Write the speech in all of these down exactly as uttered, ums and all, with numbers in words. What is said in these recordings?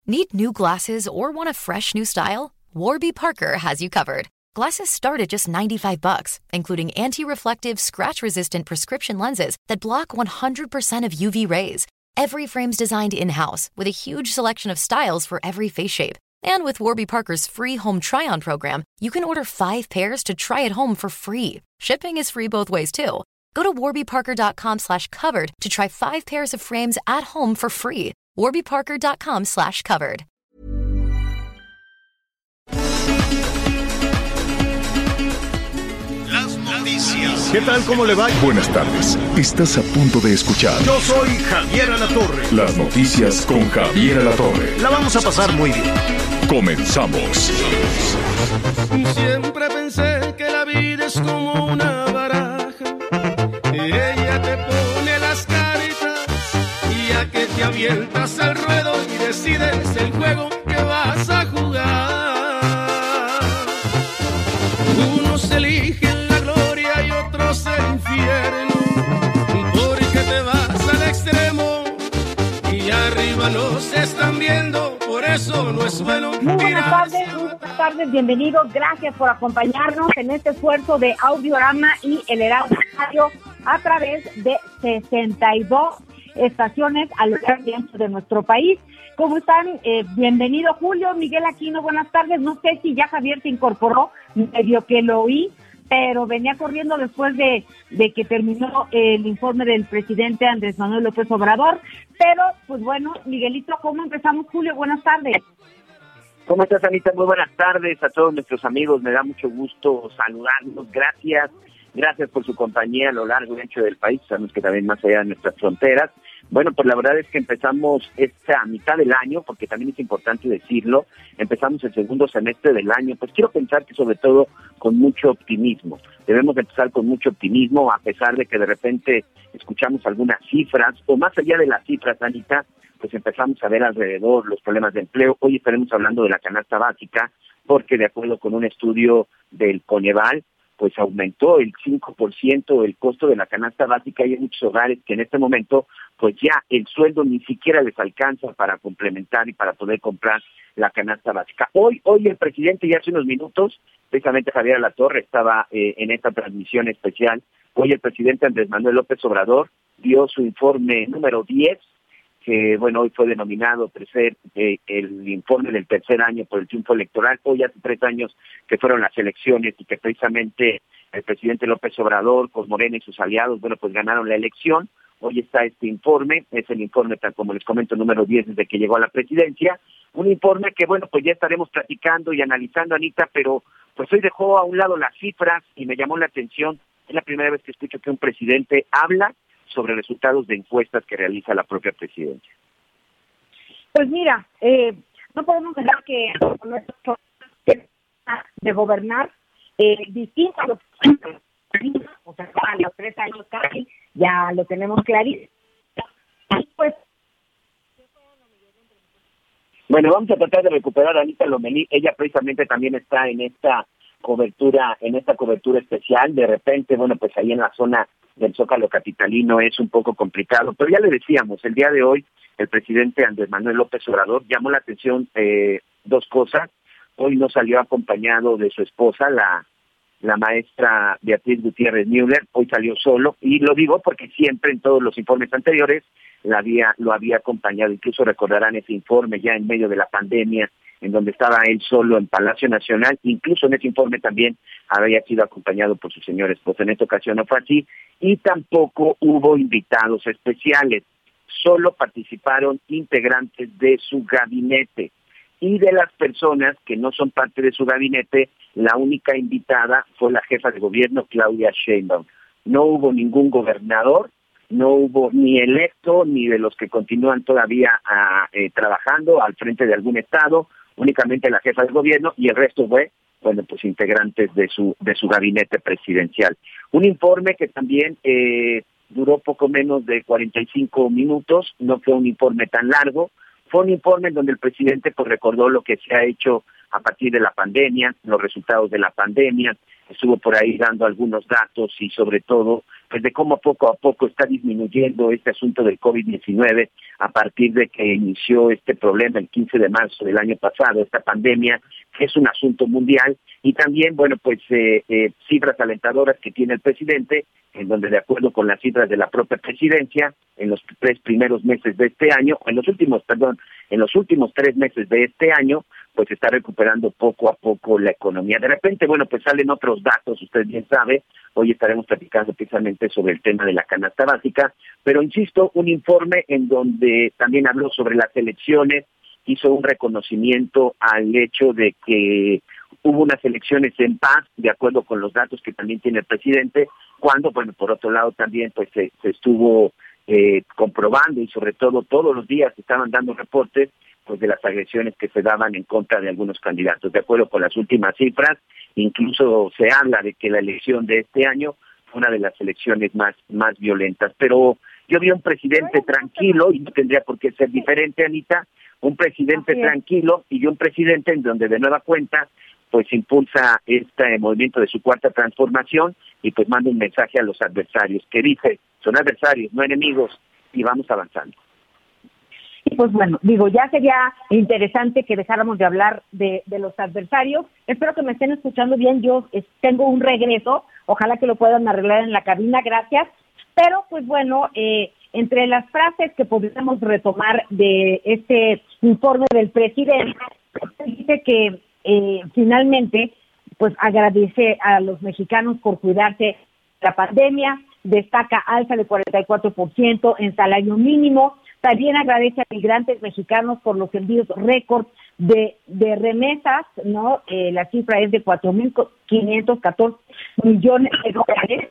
Need new glasses or want a fresh new style? Warby Parker has you covered. Glasses start at just ninety-five bucks, including anti-reflective, scratch-resistant prescription lenses that block one hundred percent of U V rays. Every frame's designed in-house with a huge selection of styles for every face shape. And with Warby Parker's free home try-on program, you can order five pairs to try at home for free. Shipping is free both ways, too. Go to warbyparker.com slash covered to try five pairs of frames at home for free. warbyparker.com slash covered. Las noticias. ¿Qué tal? ¿Cómo le va? Buenas tardes. Estás a punto de escuchar. Yo soy Javier Alatorre. Las noticias con Javier Alatorre. La vamos a pasar muy bien. Comenzamos. Siempre pensé que la vida es como una baraja. Ella te pone las cartas y ya que te avientas al ruedo y decides el juego que vas a jugar. Unos eligen la gloria y otros el infierno, porque te vas al extremo y arriba nos están viendo, por eso no es bueno. Muy buenas tardes, muy buenas tardes, bienvenidos, gracias por acompañarnos en este esfuerzo de Audiorama y el Heraldo Radio a través de sesenta y dos estaciones a lo largo y ancho de nuestro país. ¿Cómo están? Eh, bienvenido Julio, Miguel Aquino, buenas tardes. No sé si ya Javier se incorporó, medio que lo oí, pero venía corriendo después de, de que terminó el informe del presidente Andrés Manuel López Obrador. Pero, pues bueno, Miguelito, ¿cómo empezamos, Julio? Buenas tardes. ¿Cómo estás, Anita? Muy buenas tardes a todos nuestros amigos. Me da mucho gusto saludarlos. Gracias. Gracias por su compañía a lo largo y ancho del país. Sabemos que también más allá de nuestras fronteras. Bueno, pues la verdad es que empezamos esta mitad del año, porque también es importante decirlo, empezamos el segundo semestre del año, pues quiero pensar que sobre todo con mucho optimismo. Debemos empezar con mucho optimismo, a pesar de que de repente escuchamos algunas cifras, o más allá de las cifras, Anita, pues empezamos a ver alrededor los problemas de empleo. Hoy estaremos hablando de la canasta básica, porque de acuerdo con un estudio del Coneval, pues aumentó el cinco por ciento el costo de la canasta básica y hay muchos hogares que en este momento pues ya el sueldo ni siquiera les alcanza para complementar y para poder comprar la canasta básica. Hoy hoy el presidente, ya hace unos minutos, precisamente Javier Alatorre estaba eh, en esta transmisión especial, hoy el presidente Andrés Manuel López Obrador dio su informe número diez, que bueno, hoy fue denominado tercer, eh, el informe del tercer año por el triunfo electoral. Hoy hace tres años que fueron las elecciones y que precisamente el presidente López Obrador con Morena y sus aliados, bueno, pues ganaron la elección. Hoy está este informe, es el informe, tal como les comento, número diez desde que llegó a la presidencia. Un informe que, bueno, pues ya estaremos platicando y analizando, Anita, pero pues hoy dejó a un lado las cifras y me llamó la atención. Es la primera vez que escucho que un presidente habla sobre resultados de encuestas que realiza la propia presidencia. Pues mira, eh, no podemos dejar que nuestro de gobernar eh, distinto a los, o sea, a los tres años casi, ya lo tenemos clarísimo. Pues, bueno, vamos a tratar de recuperar a Anita Lomelí. Ella precisamente también está en esta cobertura, en esta cobertura especial. De repente, bueno, pues ahí en la zona del Zócalo capitalino es un poco complicado, pero ya le decíamos, el día de hoy el presidente Andrés Manuel López Obrador llamó la atención eh, dos cosas. Hoy no salió acompañado de su esposa, la la maestra Beatriz Gutiérrez Müller, hoy salió solo, y lo digo porque siempre en todos los informes anteriores la había, lo había acompañado. Incluso recordarán ese informe ya en medio de la pandemia, en donde estaba él solo en Palacio Nacional. Incluso en ese informe también había sido acompañado por su señora esposa. En esta ocasión no fue así, y tampoco hubo invitados especiales. Solo participaron integrantes de su gabinete. Y de las personas que no son parte de su gabinete, la única invitada fue la jefa de gobierno, Claudia Sheinbaum. No hubo ningún gobernador, no hubo ni electo, ni de los que continúan todavía a, eh, trabajando al frente de algún estado, únicamente la jefa de gobierno, y el resto fue, bueno, pues integrantes de su de su gabinete presidencial. Un informe que también eh, duró poco menos de cuarenta y cinco minutos, no fue un informe tan largo. Fue un informe en donde el presidente pues recordó lo que se ha hecho a partir de la pandemia, los resultados de la pandemia, estuvo por ahí dando algunos datos y sobre todo pues de cómo poco a poco está disminuyendo este asunto del COVID diecinueve a partir de que inició este problema el quince de marzo del año pasado, esta pandemia, que es un asunto mundial, y también, bueno, pues eh, eh, cifras alentadoras que tiene el presidente, en donde de acuerdo con las cifras de la propia presidencia, en los tres primeros meses de este año, en los últimos, perdón, en los últimos tres meses de este año, pues está recuperando poco a poco la economía. De repente, bueno, pues salen otros datos, usted bien sabe, hoy estaremos platicando precisamente sobre el tema de la canasta básica, pero insisto, un informe en donde también habló sobre las elecciones, hizo un reconocimiento al hecho de que hubo unas elecciones en paz, de acuerdo con los datos que también tiene el presidente, cuando, bueno, por otro lado también pues se, se estuvo eh, comprobando y sobre todo todos los días se estaban dando reportes pues de las agresiones que se daban en contra de algunos candidatos. De acuerdo con las últimas cifras, incluso se habla de que la elección de este año fue una de las elecciones más, más violentas. Pero yo vi a un presidente tranquilo, y no tendría por qué ser diferente, Anita, un presidente tranquilo y un presidente en donde de nueva cuenta pues impulsa este movimiento de su cuarta transformación y pues manda un mensaje a los adversarios que dice, son adversarios, no enemigos, y vamos avanzando. Y pues bueno, digo, ya sería interesante que dejáramos de hablar de, de los adversarios. Espero que me estén escuchando bien, yo eh, tengo un regreso, ojalá que lo puedan arreglar en la cabina, gracias. Pero pues bueno, eh, entre las frases que podríamos retomar de este informe del presidente, dice que eh, finalmente pues agradece a los mexicanos por cuidarse de la pandemia, destaca alza de cuarenta y cuatro por ciento en salario mínimo, también agradece a migrantes mexicanos por los envíos récord de, de remesas, ¿no? Eh, la cifra es de cuatro mil quinientos catorce millones de dólares.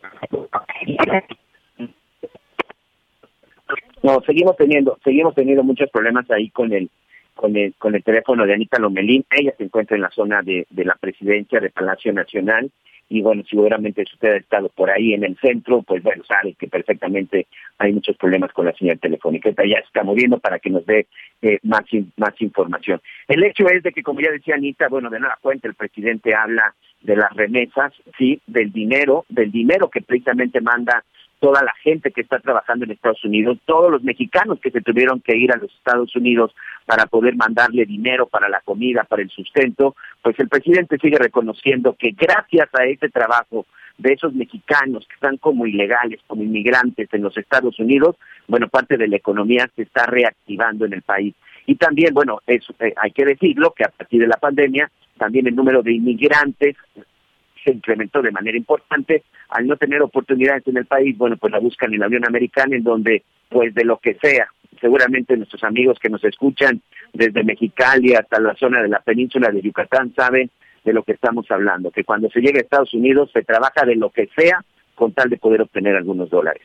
No, seguimos teniendo, seguimos teniendo muchos problemas ahí con el, con el, con el teléfono de Anita Lomelín. Ella se encuentra en la zona de, de la presidencia de Palacio Nacional. Y bueno, seguramente si usted ha estado por ahí en el centro, pues bueno, sabe que perfectamente hay muchos problemas con la señal telefónica. Esta ya se está moviendo para que nos dé eh, más, más información. El hecho es de que, como ya decía Anita, bueno, de nueva cuenta el presidente habla de las remesas, sí, del dinero, del dinero que precisamente manda toda la gente que está trabajando en Estados Unidos, todos los mexicanos que se tuvieron que ir a los Estados Unidos para poder mandarle dinero para la comida, para el sustento, pues el presidente sigue reconociendo que gracias a ese trabajo de esos mexicanos que están como ilegales, como inmigrantes en los Estados Unidos, bueno, parte de la economía se está reactivando en el país. Y también, bueno, eso, eh, hay que decirlo, que a partir de la pandemia, también el número de inmigrantes se incrementó de manera importante. Al no tener oportunidades en el país, bueno, pues la buscan en la Unión Americana, en donde, pues de lo que sea, seguramente nuestros amigos que nos escuchan desde Mexicali hasta la zona de la península de Yucatán saben de lo que estamos hablando, que cuando se llega a Estados Unidos se trabaja de lo que sea con tal de poder obtener algunos dólares.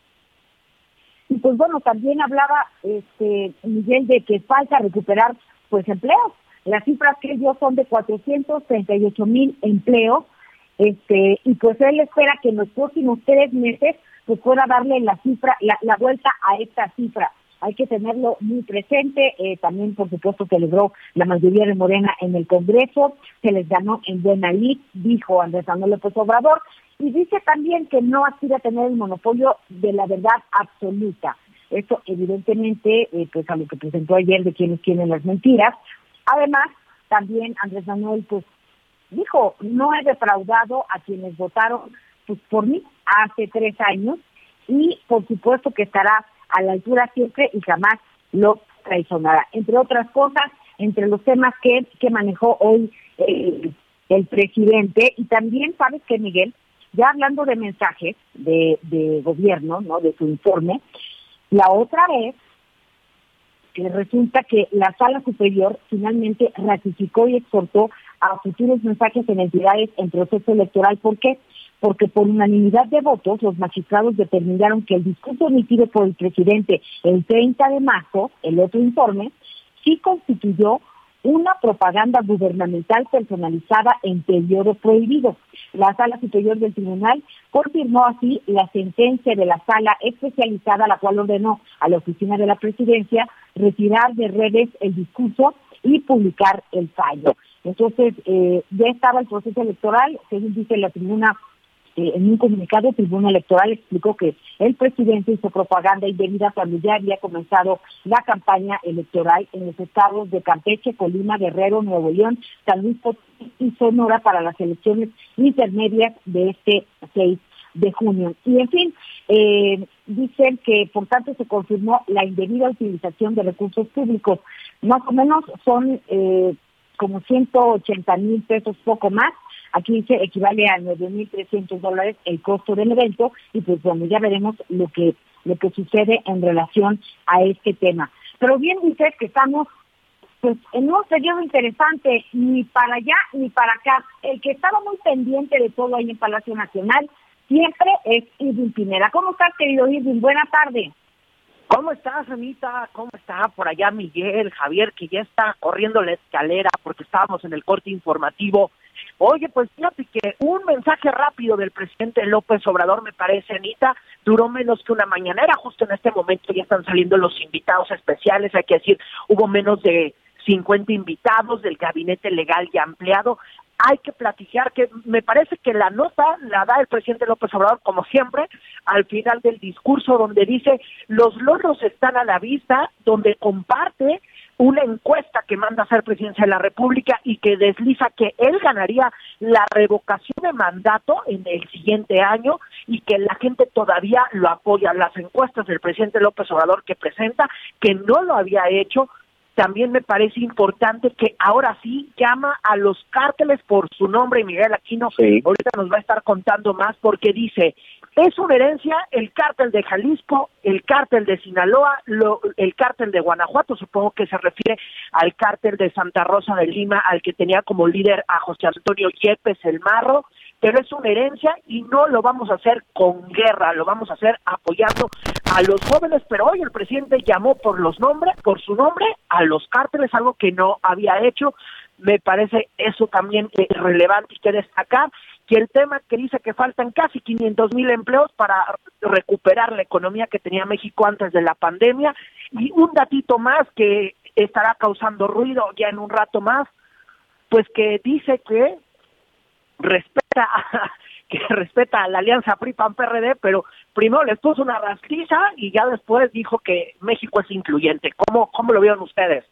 Y pues bueno, también hablaba este Miguel de que falta recuperar pues empleos. Las cifras que él dio son de cuatrocientos treinta y ocho mil empleos, este y pues él espera que en los próximos tres meses pues pueda darle la cifra, la, la vuelta a esta cifra. Hay que tenerlo muy presente, eh, también por supuesto que logró la mayoría de Morena en el Congreso, se les ganó en buena lid, dijo Andrés Manuel López Obrador, y dice también que no aspira a tener el monopolio de la verdad absoluta. Esto evidentemente, eh, pues a lo que presentó ayer de quienes tienen las mentiras. Además, también Andrés Manuel pues dijo, no he defraudado a quienes votaron pues por mí hace tres años y por supuesto que estará a la altura siempre y jamás lo traicionará. Entre otras cosas, entre los temas que, que manejó hoy eh, el presidente, y también, ¿sabes qué, Miguel? Ya hablando de mensajes de, de gobierno, ¿no? De su informe, la otra vez que resulta que la Sala Superior finalmente ratificó y exhortó a futuros mensajes en entidades en proceso electoral. ¿Por qué? Porque por unanimidad de votos los magistrados determinaron que el discurso emitido por el presidente el treinta de marzo, el otro informe, sí constituyó una propaganda gubernamental personalizada en periodo prohibido. La Sala Superior del Tribunal confirmó así la sentencia de la Sala Especializada, la cual ordenó a la Oficina de la Presidencia retirar de redes el discurso y publicar el fallo. Entonces, eh, ya estaba el proceso electoral, según dice la tribuna. Eh, en un comunicado, el Tribunal Electoral explicó que el presidente hizo propaganda indebida cuando ya había comenzado la campaña electoral en los estados de Campeche, Colima, Guerrero, Nuevo León, San Luis Potosí y Sonora para las elecciones intermedias de este seis de junio. Y en fin, eh, dicen que por tanto se confirmó la indebida utilización de recursos públicos. Más o menos son eh, como ciento ochenta mil pesos, poco más. Aquí dice equivale a nueve mil trescientos dólares el costo del evento y pues bueno, ya veremos lo que lo que sucede en relación a este tema. Pero bien dices que estamos pues en un periodo interesante, ni para allá ni para acá. El que estaba muy pendiente de todo ahí en Palacio Nacional siempre es Irving Pineda. ¿Cómo estás, querido Irving? Buenas tardes. ¿Cómo estás, Anita? ¿Cómo está por allá Miguel, Javier, que ya está corriendo la escalera porque estábamos en el corte informativo? Oye, pues fíjate que un mensaje rápido del presidente López Obrador, me parece, Anita, duró menos que una mañanera. Justo en este momento ya están saliendo los invitados especiales, hay que decir, hubo menos de cincuenta invitados del gabinete legal y ampliado. Hay que platicar, que me parece que la nota la da el presidente López Obrador, como siempre, al final del discurso, donde dice, los logros están a la vista, donde comparte una encuesta que manda a hacer Presidencia de la República y que desliza que él ganaría la revocación de mandato en el siguiente año y que la gente todavía lo apoya. Las encuestas del presidente López Obrador que presenta, que no lo había hecho. También me parece importante que ahora sí llama a los cárteles por su nombre, y Miguel Aquino sí. ahorita nos va a estar contando más, porque dice, es una herencia el cártel de Jalisco, el cártel de Sinaloa, lo, el cártel de Guanajuato, supongo que se refiere al cártel de Santa Rosa de Lima, al que tenía como líder a José Antonio Yepes el Marro, pero es una herencia y no lo vamos a hacer con guerra, lo vamos a hacer apoyando a los jóvenes, pero hoy el presidente llamó por los nombres, por su nombre, a los cárteles, algo que no había hecho. Me parece eso también eh, relevante y que destacar, que el tema que dice que faltan casi quinientos mil empleos para recuperar la economía que tenía México antes de la pandemia, y un datito más que estará causando ruido ya en un rato más, pues que dice que respeta a, que respeta a la alianza P R I P A N P R D, pero primero les puso una rastriza y ya después dijo que México es incluyente. ¿Cómo, cómo lo vieron ustedes?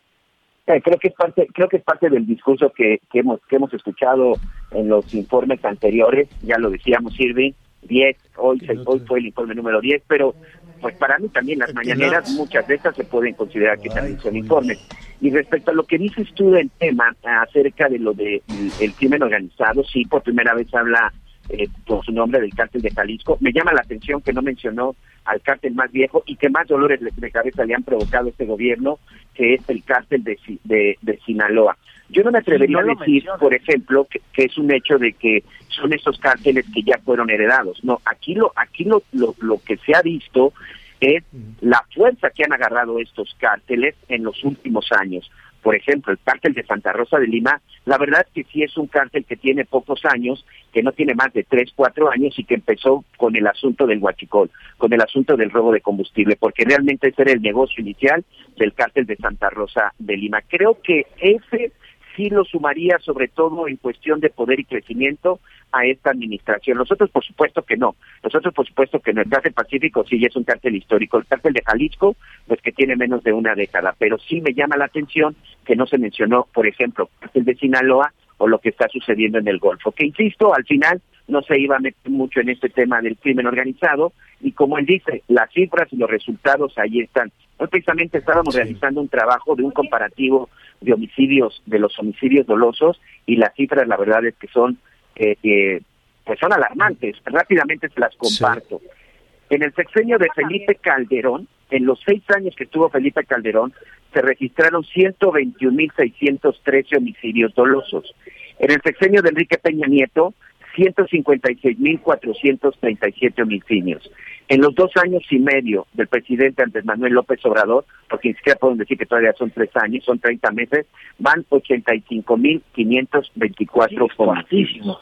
Eh, creo que es parte, creo que es parte del discurso que, que hemos que hemos escuchado en los informes anteriores. Ya lo decíamos, Irving, diez, hoy se, hoy fue el informe número diez, pero pues para mí también las mañaneras, muchas de estas se pueden considerar que también son informes. Y respecto a lo que dices tú del tema acerca de lo de el crimen organizado, sí, por primera vez habla eh, por su nombre del cártel de Jalisco. Me llama la atención que no mencionó al cártel más viejo y que más dolores de cabeza le han provocado a este gobierno, que es el cártel de, de, de Sinaloa. Yo no me atrevería sí, no a decir, menciona. por ejemplo, que, que es un hecho de que son esos cárteles que ya fueron heredados. No, aquí lo aquí lo, lo, lo que se ha visto es la fuerza que han agarrado estos cárteles en los últimos años. Por ejemplo, el cártel de Santa Rosa de Lima, la verdad que sí es un cártel que tiene pocos años, que no tiene más de tres, cuatro años y que empezó con el asunto del huachicol, con el asunto del robo de combustible, porque realmente ese era el negocio inicial del cártel de Santa Rosa de Lima. Creo que ese sí lo sumaría, sobre todo en cuestión de poder y crecimiento, a esta administración. Nosotros, por supuesto que no. Nosotros, por supuesto que no. El cártel Pacífico sí es un cártel histórico. El cártel de Jalisco, pues que tiene menos de una década. Pero sí me llama la atención que no se mencionó, por ejemplo, el cártel de Sinaloa o lo que está sucediendo en el Golfo. Que, insisto, al final no se iba a meter mucho en este tema del crimen organizado. Y como él dice, las cifras y los resultados ahí están. Hoy precisamente estábamos sí. realizando un trabajo de un comparativo de homicidios, de los homicidios dolosos, y las cifras, la verdad es que son Eh, eh, pues son alarmantes. Rápidamente se las comparto. Sí. En el sexenio de Felipe Calderón, en los seis años que estuvo Felipe Calderón, se registraron ciento veintiún mil seiscientos trece homicidios dolosos. En el sexenio de Enrique Peña Nieto, ciento cincuenta y seis mil cuatrocientos treinta y siete homicidios. En los dos años y medio del presidente Andrés Manuel López Obrador, porque ni siquiera pueden decir que todavía son tres años, son treinta meses, van ochenta y cinco mil quinientos veinticuatro homicidios.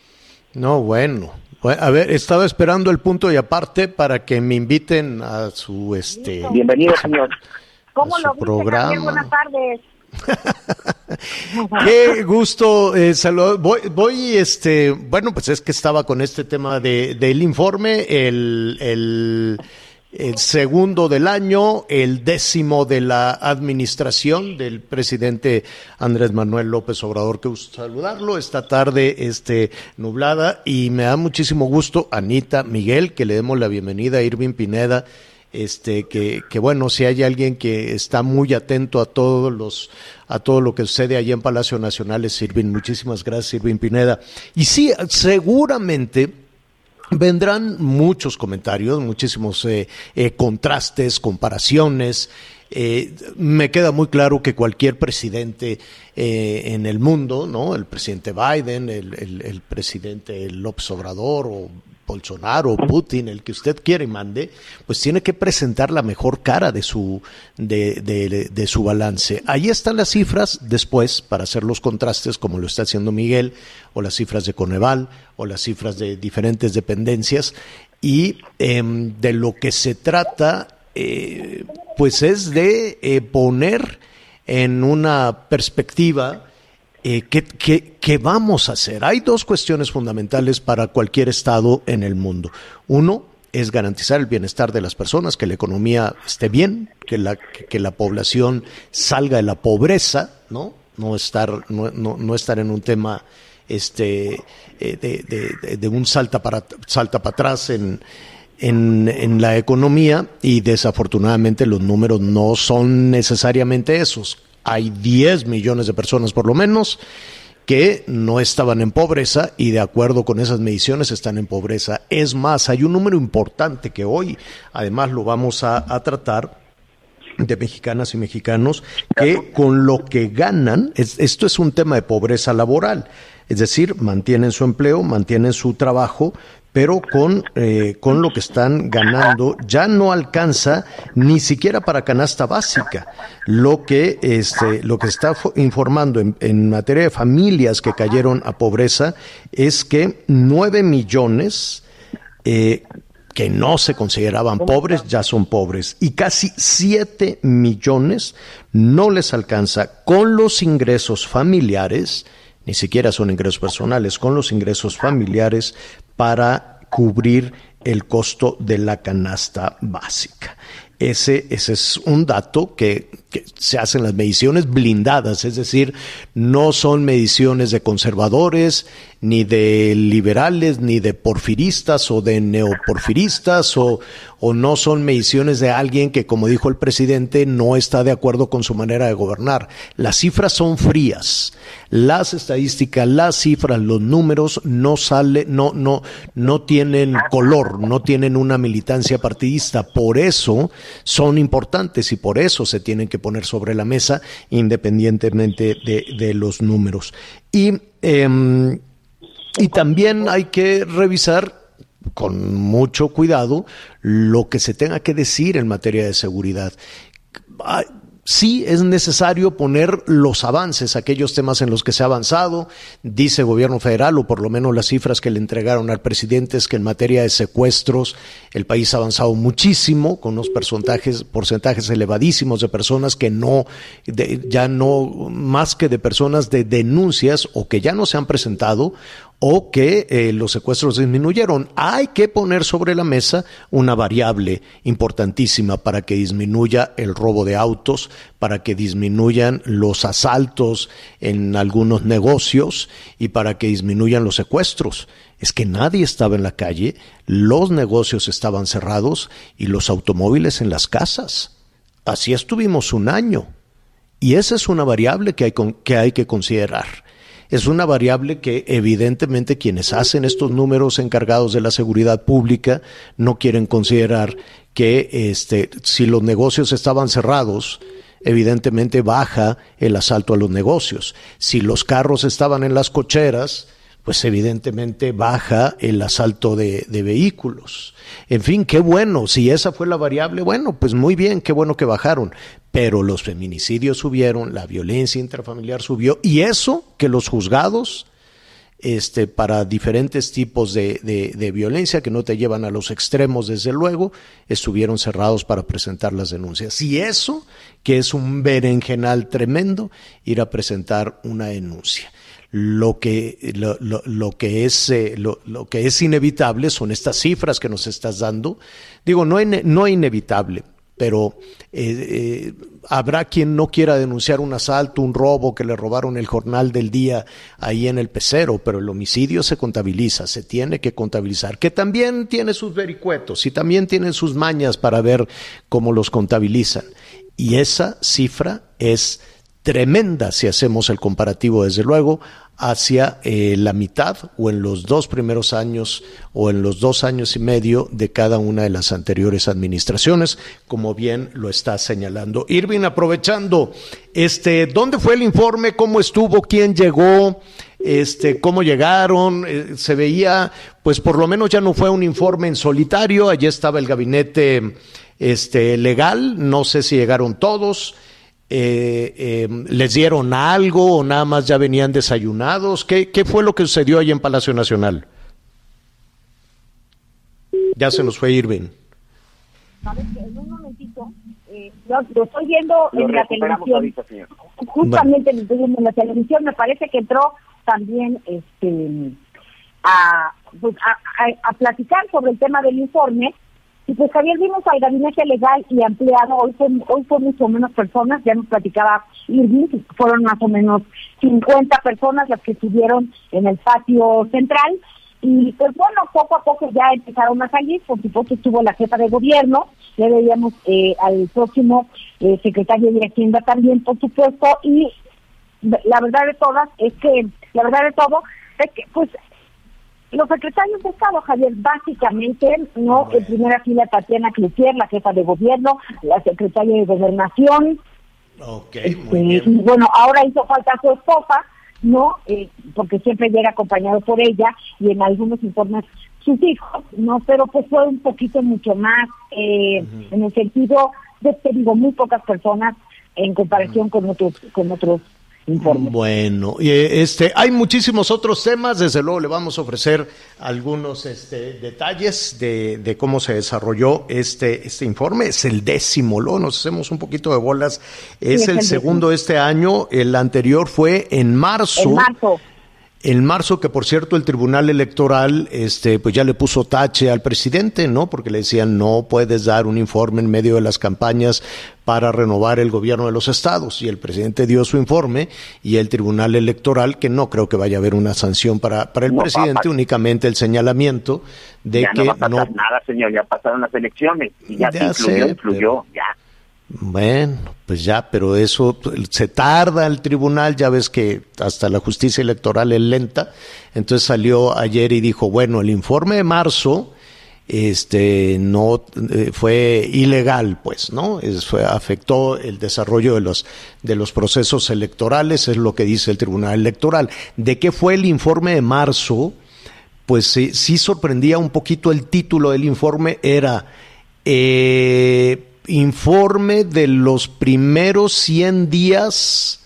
No, bueno. A ver, estaba esperando el punto y aparte para que me inviten a su este. Bienvenido, señor. ¿Cómo lo viste, Javier? Buenas tardes. Qué gusto eh, saludar. Voy, voy, este, bueno, pues es que estaba con este tema de, del informe, el, el, el segundo del año, el décimo de la administración del presidente Andrés Manuel López Obrador. Qué gusto saludarlo esta tarde, este, nublada, y me da muchísimo gusto, Anita, Miguel, que le demos la bienvenida a Irving Pineda. Este, que, que bueno, si hay alguien que está muy atento a todos los, a todo lo que sucede allí en Palacio Nacional es Irving. Muchísimas gracias, Irving Pineda. Y sí, seguramente vendrán muchos comentarios, muchísimos eh, eh, contrastes, comparaciones. Eh, me queda muy claro que cualquier presidente eh, en el mundo, ¿no? El presidente Biden, el, el, el presidente López Obrador o Bolsonaro, Putin, el que usted quiera y mande, pues tiene que presentar la mejor cara de su de, de, de su balance. Ahí están las cifras después para hacer los contrastes, como lo está haciendo Miguel, o las cifras de Coneval, o las cifras de diferentes dependencias, y eh, de lo que se trata, eh, pues es de eh, poner en una perspectiva Eh, ¿qué, qué, ¿Qué vamos a hacer? Hay dos cuestiones fundamentales para cualquier estado en el mundo. Uno es garantizar el bienestar de las personas, que la economía esté bien, que la, que, que la población salga de la pobreza, ¿no? No estar, no, no, no estar en un tema este, eh, de, de, de un salta para, salta para atrás en, en, en la economía, y desafortunadamente los números no son necesariamente esos. Hay diez millones de personas por lo menos que no estaban en pobreza y de acuerdo con esas mediciones están en pobreza. Es más, hay un número importante que hoy además lo vamos a, a tratar, de mexicanas y mexicanos que con lo que ganan, es, esto es un tema de pobreza laboral, es decir, mantienen su empleo, mantienen su trabajo, pero con, eh, con lo que están ganando ya no alcanza ni siquiera para canasta básica. Lo que, este, lo que está informando en, en materia de familias que cayeron a pobreza es que nueve millones eh, que no se consideraban pobres ya son pobres, y casi siete millones no les alcanza con los ingresos familiares, ni siquiera son ingresos personales, con los ingresos familiares para cubrir el costo de la canasta básica. Ese, ese es un dato que, que se hacen las mediciones blindadas, es decir, no son mediciones de conservadores, ni de liberales, ni de porfiristas o de neoporfiristas, o, o no son mediciones de alguien que, como dijo el presidente, no está de acuerdo con su manera de gobernar. Las cifras son frías, las estadísticas, las cifras, los números no sale, no, no, no tienen color, no tienen una militancia partidista, por eso son importantes y por eso se tienen que poner sobre la mesa independientemente de, de los números. Y eh, Y también hay que revisar con mucho cuidado lo que se tenga que decir en materia de seguridad. Sí es necesario poner los avances, aquellos temas en los que se ha avanzado, dice el gobierno federal, o por lo menos las cifras que le entregaron al presidente, es que en materia de secuestros el país ha avanzado muchísimo, con unos porcentajes, porcentajes elevadísimos de personas que no, de, ya no, más que de personas de denuncias o que ya no se han presentado, o que eh, los secuestros disminuyeron. Hay que poner sobre la mesa una variable importantísima para que disminuya el robo de autos, para que disminuyan los asaltos en algunos negocios y para que disminuyan los secuestros. Es que nadie estaba en la calle, los negocios estaban cerrados y los automóviles en las casas. Así estuvimos un año. Y esa es una variable que hay, con, que hay que considerar. Es una variable que evidentemente quienes hacen estos números encargados de la seguridad pública no quieren considerar que este, si los negocios estaban cerrados, evidentemente baja el asalto a los negocios. Si los carros estaban en las cocheras, pues evidentemente baja el asalto de, de vehículos. En fin, qué bueno, si esa fue la variable, bueno, pues muy bien, qué bueno que bajaron, pero los feminicidios subieron, la violencia intrafamiliar subió, y eso que los juzgados este, para diferentes tipos de, de, de violencia que no te llevan a los extremos, desde luego, estuvieron cerrados para presentar las denuncias. Y eso, que es un berenjenal tremendo, ir a presentar una denuncia. Lo que, lo, lo, lo que es, eh, lo, lo que es inevitable son estas cifras que nos estás dando. Digo, no, in, no inevitable, pero eh, eh, habrá quien no quiera denunciar un asalto, un robo, que le robaron el jornal del día ahí en el pecero, pero el homicidio se contabiliza, se tiene que contabilizar, que también tiene sus vericuetos y también tienen sus mañas para ver cómo los contabilizan. Y esa cifra es tremenda si hacemos el comparativo, desde luego, hacia eh, la mitad o en los dos primeros años o en los dos años y medio de cada una de las anteriores administraciones, como bien lo está señalando Irving. Aprovechando, este, ¿dónde fue el informe? ¿Cómo estuvo? ¿Quién llegó? Este, ¿cómo llegaron? Eh, se veía, pues por lo menos ya no fue un informe en solitario, allí estaba el gabinete este, legal, no sé si llegaron todos. Eh, eh, ¿Les dieron algo o nada más ya venían desayunados? ¿Qué, qué fue lo que sucedió ahí en Palacio Nacional? Ya se nos fue Irving. Sabes que en un momentito, eh, lo, lo estoy viendo lo en la televisión. Ahorita, señor. Justamente bueno. Lo estoy viendo en la televisión. Me parece que entró también este a, pues, a, a, a platicar sobre el tema del informe. Y pues Javier, vimos al gabinete legal y ampliado, hoy fue, hoy fue mucho menos personas, ya nos platicaba Irving, que fueron más o menos cincuenta personas las que estuvieron en el patio central, y pues bueno, poco a poco ya empezaron a salir, por supuesto estuvo la jefa de gobierno, ya veíamos eh, al próximo eh, secretario de Hacienda también, por supuesto, y la verdad de todas es que, la verdad de todo, es que pues los secretarios de Estado, Javier, básicamente, no, en primera fila Tatiana Cloutier, la jefa de gobierno, la secretaria de Gobernación. Ok, este, muy bien. Y bueno, ahora hizo falta su esposa, ¿no? Eh, porque siempre llega acompañado por ella, y en algunos informes sus hijos, ¿no? Pero pues fue un poquito mucho más, eh, uh-huh. en el sentido de, te digo, muy pocas personas en comparación uh-huh. con otros, con otros informe. Bueno, este, hay muchísimos otros temas, desde luego le vamos a ofrecer algunos este, detalles de, de cómo se desarrolló este, este informe. Es el décimo, luego nos hacemos un poquito de bolas, es, sí, es el, el segundo este año, el anterior fue en marzo. En marzo. En marzo, que por cierto el Tribunal Electoral este, pues ya le puso tache al presidente, ¿no? Porque le decían no puedes dar un informe en medio de las campañas para renovar el gobierno de los estados. Y el presidente dio su informe y el Tribunal Electoral, que no creo que vaya a haber una sanción para, para el no, presidente, papá. Únicamente el señalamiento de ya que no va a pasar no... nada, señor, ya pasaron las elecciones y ya, ya se influyó, sé, influyó, pero... ya. Bueno, pues ya, pero eso se tarda el tribunal, ya ves que hasta la justicia electoral es lenta, entonces salió ayer y dijo, bueno, el informe de marzo este no eh, fue ilegal, pues, ¿no? Es, fue, afectó el desarrollo de los de los procesos electorales, es lo que dice el Tribunal Electoral. ¿De qué fue el informe de marzo? Pues sí, sí sorprendía un poquito el título del informe, era eh, informe de los primeros cien días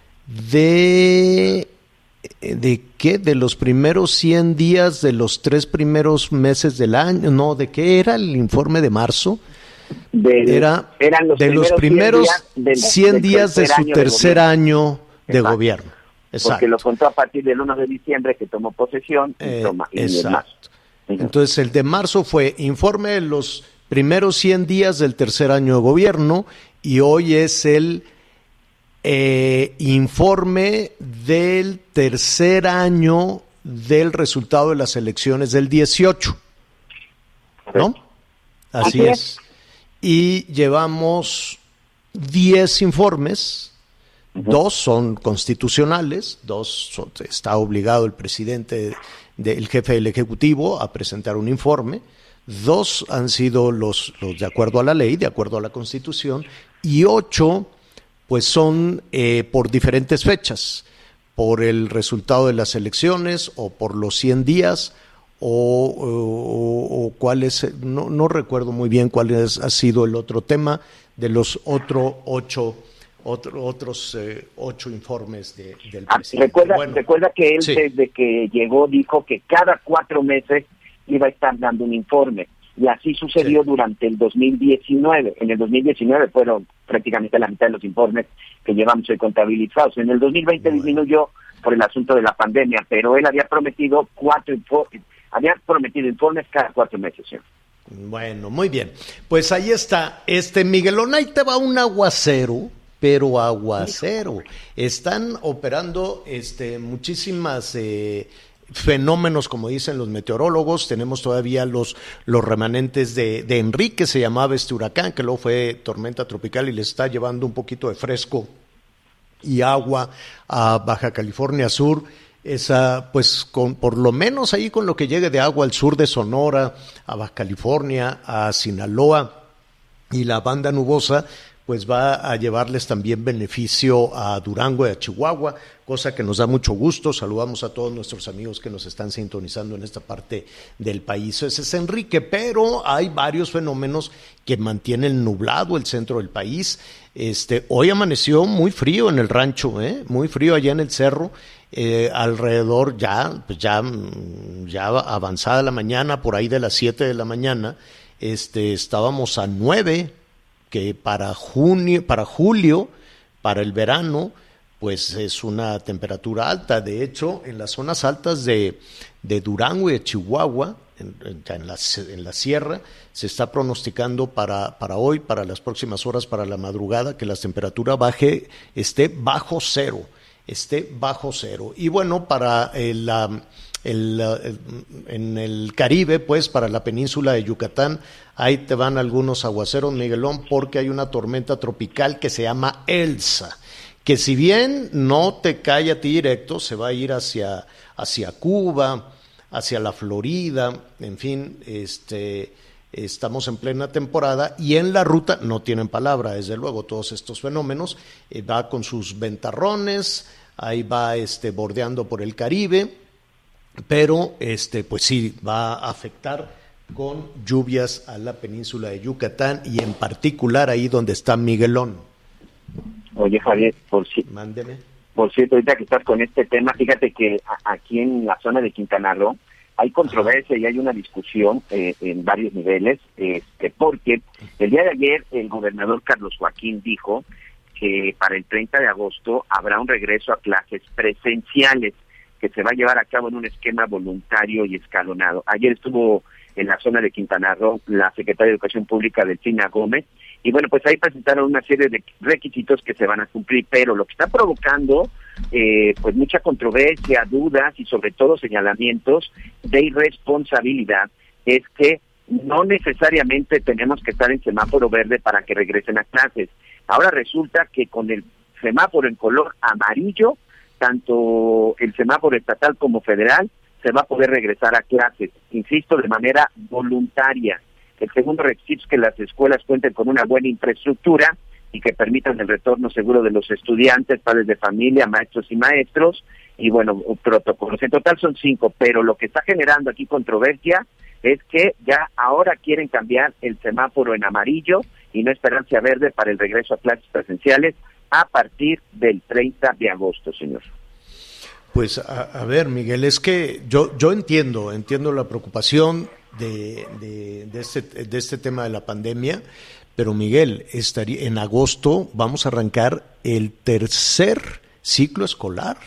de... ¿De qué? De los primeros cien días de los tres primeros meses del año. No, ¿de qué era el informe de marzo? Del, era eran los de los primeros cien días de su tercer año de exacto. gobierno. Exacto. Porque lo contó a partir del uno de diciembre que tomó posesión y, eh, toma, y exacto. Entonces el de marzo fue informe de los primeros cien días del tercer año de gobierno y hoy es el eh, informe del tercer año del resultado de las elecciones del dieciocho, ¿no? Así es. Y llevamos diez informes, uh-huh. dos son constitucionales, dos son, está obligado el presidente, de, el jefe del Ejecutivo a presentar un informe. Dos han sido los, los de acuerdo a la ley, de acuerdo a la Constitución, y ocho pues son eh, por diferentes fechas, por el resultado de las elecciones o por los cien días o, o, o cuál es, no, no recuerdo muy bien cuál es, ha sido el otro tema de los otros ocho, otro, otros eh, ocho informes de, del ah, presidente. Recuerda, bueno, recuerda que él sí. desde que llegó dijo que cada cuatro meses iba a estar dando un informe. Y así sucedió sí. durante el dos mil diecinueve. En el dos mil diecinueve fueron prácticamente la mitad de los informes que llevamos hoy contabilizados. En el dos mil veinte bueno. disminuyó por el asunto de la pandemia, pero él había prometido cuatro informes, había prometido informes cada cuatro meses. ¿sí? Bueno, muy bien. Pues ahí está, este Miguelón, ahí te va un aguacero, pero aguacero. Están operando este muchísimas eh, fenómenos, como dicen los meteorólogos. Tenemos todavía los, los remanentes de, de Enrique, se llamaba este huracán, que luego fue tormenta tropical y le está llevando un poquito de fresco y agua a Baja California Sur. Esa, pues, con por lo menos ahí con lo que llegue de agua al sur de Sonora, a Baja California, a Sinaloa y la banda nubosa, pues va a llevarles también beneficio a Durango y a Chihuahua, cosa que nos da mucho gusto. Saludamos a todos nuestros amigos que nos están sintonizando en esta parte del país. Ese es Enrique, pero hay varios fenómenos que mantienen nublado el centro del país. Este, hoy amaneció muy frío en el rancho, ¿eh? Muy frío allá en el cerro. Eh, alrededor ya, pues ya, ya avanzada la mañana, por ahí de las siete de la mañana, este, estábamos a nueve, que para junio, para julio, para el verano, pues es una temperatura alta. De hecho, en las zonas altas de, de Durango y de Chihuahua, en, en, la, en la sierra, se está pronosticando para, para hoy, para las próximas horas, para la madrugada, que la temperatura baje, esté bajo cero. esté bajo cero. Y bueno, para el, el, el, en el Caribe, pues para la península de Yucatán, ahí te van algunos aguaceros, Miguelón, porque hay una tormenta tropical que se llama Elsa, que si bien no te cae a ti directo, se va a ir hacia, hacia Cuba, hacia la Florida, en fin, este... estamos en plena temporada y en la ruta no tienen palabra, desde luego, todos estos fenómenos. Eh, va con sus ventarrones, ahí va este, bordeando por el Caribe, pero este, pues sí, va a afectar con lluvias a la península de Yucatán y en particular ahí donde está Miguelón. Oye, Javier, por si... Mándeme. Por cierto, ahorita que estás con este tema, fíjate que a, aquí en la zona de Quintana Roo hay controversia y hay una discusión eh, en varios niveles, este, porque el día de ayer el gobernador Carlos Joaquín dijo que para el treinta de agosto habrá un regreso a clases presenciales que se va a llevar a cabo en un esquema voluntario y escalonado. Ayer estuvo en la zona de Quintana Roo la secretaria de Educación Pública, Delfina Gómez, y bueno, pues ahí presentaron una serie de requisitos que se van a cumplir, pero lo que está provocando eh, pues mucha controversia, dudas y sobre todo señalamientos de irresponsabilidad es que no necesariamente tenemos que estar en semáforo verde para que regresen a clases. Ahora resulta que con el semáforo en color amarillo, tanto el semáforo estatal como federal, se va a poder regresar a clases, insisto, de manera voluntaria. El segundo requisito es que las escuelas cuenten con una buena infraestructura y que permitan el retorno seguro de los estudiantes, padres de familia, maestros y maestros, y bueno, protocolos. En total son cinco, pero lo que está generando aquí controversia es que ya ahora quieren cambiar el semáforo en amarillo y no esperarse a verde para el regreso a clases presenciales a partir del treinta de agosto, señor. Pues a, a ver, Miguel, es que yo yo entiendo, entiendo la preocupación de, de, de, este, de este tema de la pandemia, pero Miguel, estaría, en agosto vamos a arrancar el tercer ciclo escolar,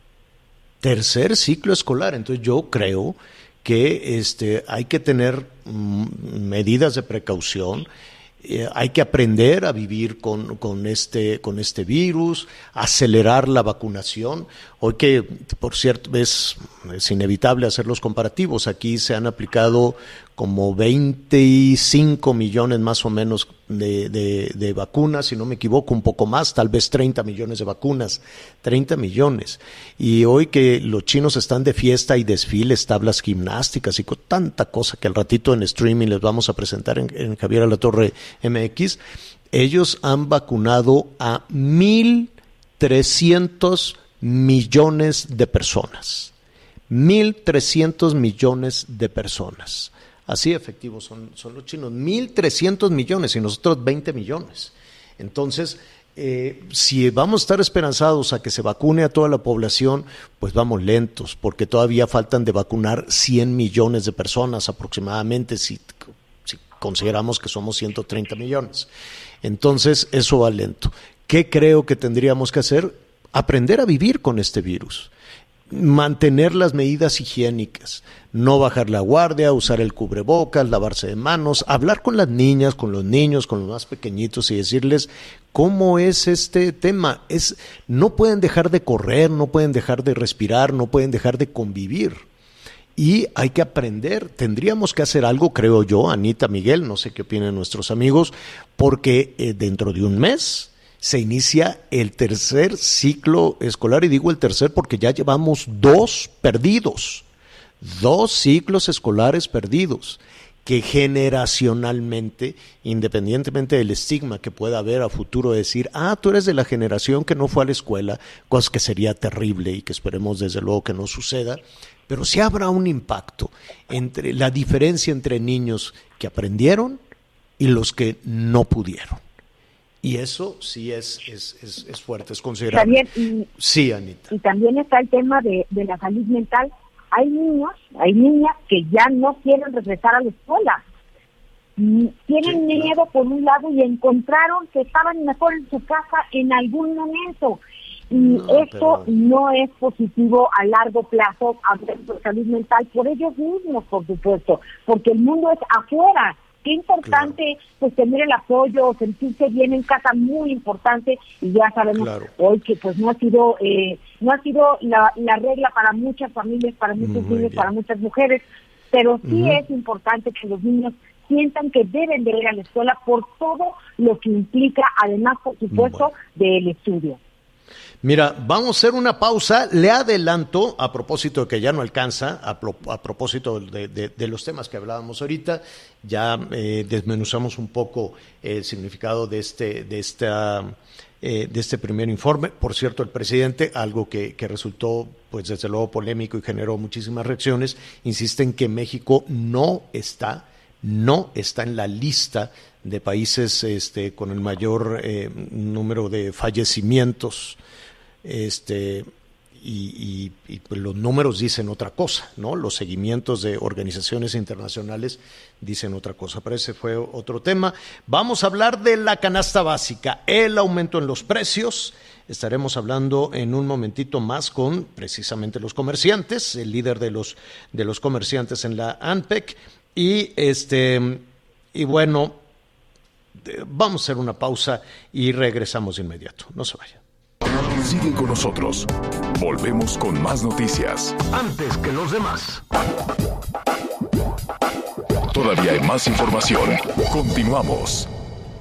tercer ciclo escolar, entonces yo creo que este, hay que tener mm, medidas de precaución. Eh, hay que aprender a vivir con, con, este, con este virus, acelerar la vacunación. Hoy que, por cierto, es, es inevitable hacer los comparativos. Aquí se han aplicado como veinticinco millones más o menos de, de, de vacunas, si no me equivoco, un poco más, tal vez treinta millones de vacunas, treinta millones. Y hoy que los chinos están de fiesta y desfiles, tablas gimnásticas y con tanta cosa que al ratito en streaming les vamos a presentar en, en Javier Alatorre M X, ellos han vacunado a mil trescientos millones de personas. mil trescientos millones de personas. Así efectivos son, son los chinos, mil trescientos millones y nosotros veinte millones. Entonces, Eh, si vamos a estar esperanzados a que se vacune a toda la población, pues vamos lentos, porque todavía faltan de vacunar cien millones de personas aproximadamente, si, si consideramos que somos ciento treinta millones. Entonces, eso va lento. ¿Qué creo que tendríamos que hacer? Aprender a vivir con este virus. Mantener las medidas higiénicas, no bajar la guardia, usar el cubrebocas, lavarse de manos, hablar con las niñas, con los niños, con los más pequeñitos y decirles cómo es este tema. Es, no pueden dejar de correr, no pueden dejar de respirar, no pueden dejar de convivir. Y hay que aprender, tendríamos que hacer algo, creo yo, Anita, Miguel, no sé qué opinan nuestros amigos, porque eh, dentro de un mes se inicia el tercer ciclo escolar, y digo el tercer porque ya llevamos dos perdidos, dos ciclos escolares perdidos, que generacionalmente, independientemente del estigma que pueda haber a futuro, decir, ah, tú eres de la generación que no fue a la escuela, cosa que sería terrible y que esperemos desde luego que no suceda, pero sí habrá un impacto entre la diferencia entre niños que aprendieron y los que no pudieron. Y eso sí es, es, es, es fuerte, es considerable. Javier, y, sí, Anita. Y también está el tema de, de la salud mental. Hay niños, hay niñas que ya no quieren regresar a la escuela. Tienen sí, miedo claro. por un lado, y encontraron que estaban mejor en su casa en algún momento. Y no, esto pero... no es positivo a largo plazo, hablando de salud mental, por ellos mismos, por supuesto, porque el mundo es afuera. Qué importante, claro. pues tener el apoyo, sentirse bien en casa, muy importante, y ya sabemos claro. hoy que pues no ha sido eh, no ha sido la, la regla para muchas familias, para muchos muy niños, bien. para muchas mujeres, pero sí uh-huh. es importante que los niños sientan que deben de ir a la escuela por todo lo que implica, además, por supuesto, bueno. del estudio. Mira, vamos a hacer una pausa. Le adelanto, a propósito de que ya no alcanza, a, pro, a propósito de, de, de los temas que hablábamos ahorita, ya eh, desmenuzamos un poco el significado de este, de esta, eh, de este primer informe. Por cierto, el presidente, algo que, que resultó, pues desde luego polémico y generó muchísimas reacciones, insiste en que México no está, no está en la lista de países este, con el mayor eh, número de fallecimientos. Este, y, y, y pues los números dicen otra cosa, ¿no? Los seguimientos de organizaciones internacionales dicen otra cosa, pero ese fue otro tema. Vamos a hablar de la canasta básica, el aumento en los precios. Estaremos hablando en un momentito más con precisamente los comerciantes, el líder de los, de los comerciantes en la ANPEC, y este, y bueno, vamos a hacer una pausa y regresamos de inmediato. No se vayan. Sigue con nosotros. Volvemos con más noticias. Antes que los demás. Todavía hay más información. Continuamos.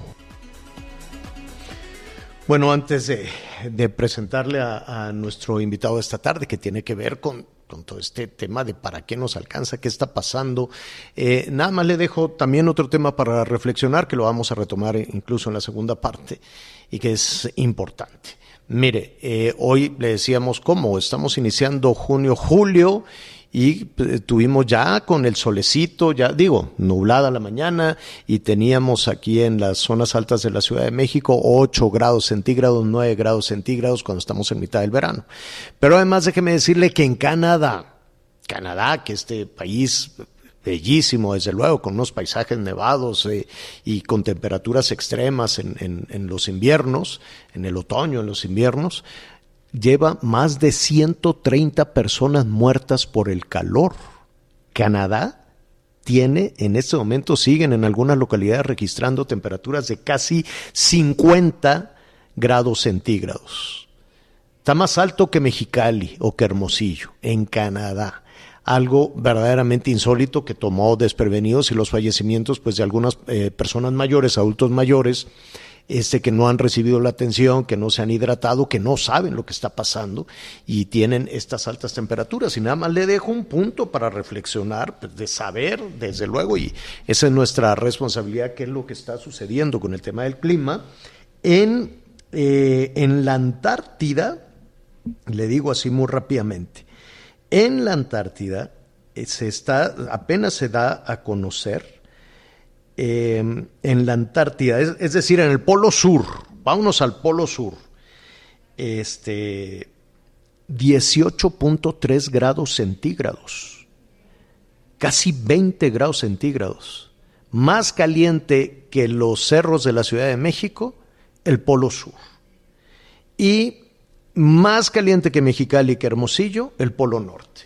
Bueno, antes de, de presentarle a, a nuestro invitado esta tarde, que tiene que ver con, con todo este tema de para qué nos alcanza, qué está pasando, eh, nada más le dejo también otro tema para reflexionar, que lo vamos a retomar incluso en la segunda parte, y que es importante. Mire, eh, hoy le decíamos cómo estamos iniciando junio, julio, y eh, tuvimos ya con el solecito, ya digo, nublada la mañana, y teníamos aquí en las zonas altas de la Ciudad de México ocho grados centígrados, nueve grados centígrados cuando estamos en mitad del verano. Pero además déjeme decirle que en Canadá, Canadá, que este país bellísimo, desde luego, con unos paisajes nevados eh, y con temperaturas extremas en, en, en los inviernos, en el otoño, en los inviernos, lleva más de ciento treinta personas muertas por el calor. Canadá tiene, en este momento siguen en algunas localidades registrando temperaturas de casi cincuenta grados centígrados. Está más alto que Mexicali o que Hermosillo, en Canadá. Algo verdaderamente insólito que tomó desprevenidos, y los fallecimientos pues de algunas eh, personas mayores, adultos mayores, este que no han recibido la atención, que no se han hidratado, que no saben lo que está pasando y tienen estas altas temperaturas. Y nada más le dejo un punto para reflexionar, pues, de saber, desde luego, y esa es nuestra responsabilidad, qué es lo que está sucediendo con el tema del clima. En, eh, en la Antártida, le digo así muy rápidamente, en la Antártida se está, apenas se da a conocer, eh, en la Antártida, es, es decir, en el Polo Sur, Vámonos al Polo Sur. Este, dieciocho punto tres grados centígrados. Casi veinte grados centígrados. Más caliente que los cerros de la Ciudad de México, el Polo Sur. Y más caliente que Mexicali y que Hermosillo, el Polo Norte.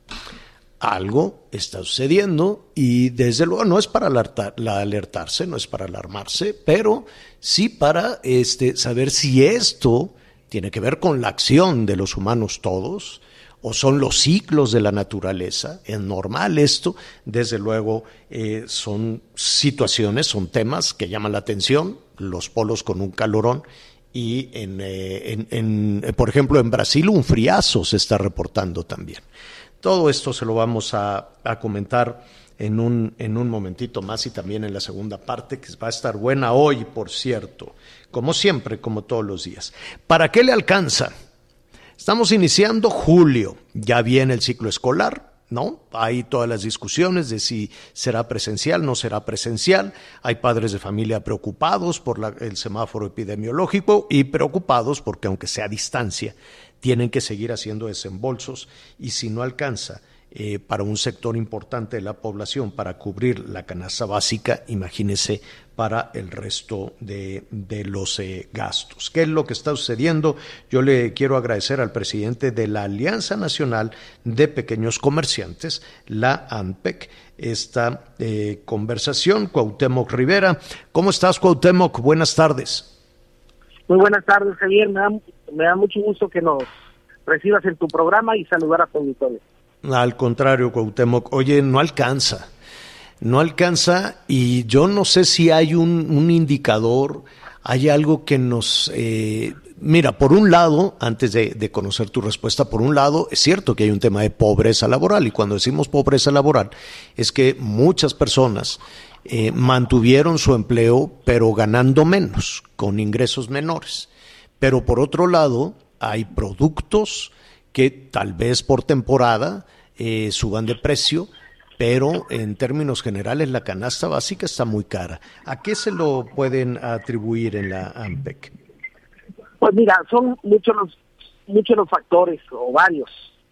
Algo está sucediendo y desde luego no es para alertar, la alertarse, no es para alarmarse, pero sí para este, saber si esto tiene que ver con la acción de los humanos todos o son los ciclos de la naturaleza. Es normal esto, desde luego eh, son situaciones, son temas que llaman la atención, los polos con un calorón. Y, en, eh, en, en, por ejemplo, en Brasil un friazo se está reportando también. Todo esto se lo vamos a, a comentar en un, en un momentito más y también en la segunda parte, que va a estar buena hoy, por cierto, como siempre, como todos los días. ¿Para qué le alcanza? Estamos iniciando julio, ya viene el ciclo escolar, ¿no? Hay todas las discusiones de si será presencial, no será presencial. Hay padres de familia preocupados por la, el semáforo epidemiológico y preocupados porque aunque sea a distancia, tienen que seguir haciendo desembolsos y si no alcanza eh, para un sector importante de la población para cubrir la canasta básica, imagínese para el resto de, de los eh, gastos. ¿Qué es lo que está sucediendo? Yo le quiero agradecer al presidente de la Alianza Nacional de Pequeños Comerciantes, la ANPEC, esta eh, conversación. Cuauhtémoc Rivera. ¿Cómo estás, Cuauhtémoc? Buenas tardes. Muy buenas tardes, Javier. Me da, me da mucho gusto que nos recibas en tu programa y saludar a tu auditorio. Al contrario, Cuauhtémoc. Oye, no alcanza. No alcanza y yo no sé si hay un, un indicador, hay algo que nos... Eh, mira, por un lado, antes de, de conocer tu respuesta, por un lado, es cierto que hay un tema de pobreza laboral y cuando decimos pobreza laboral es que muchas personas eh, mantuvieron su empleo pero ganando menos, con ingresos menores. Pero por otro lado, hay productos que tal vez por temporada eh, suban de precio, pero en términos generales la canasta básica está muy cara. ¿A qué se lo pueden atribuir en la ANPEC? Pues mira, son muchos los muchos los factores, o varios,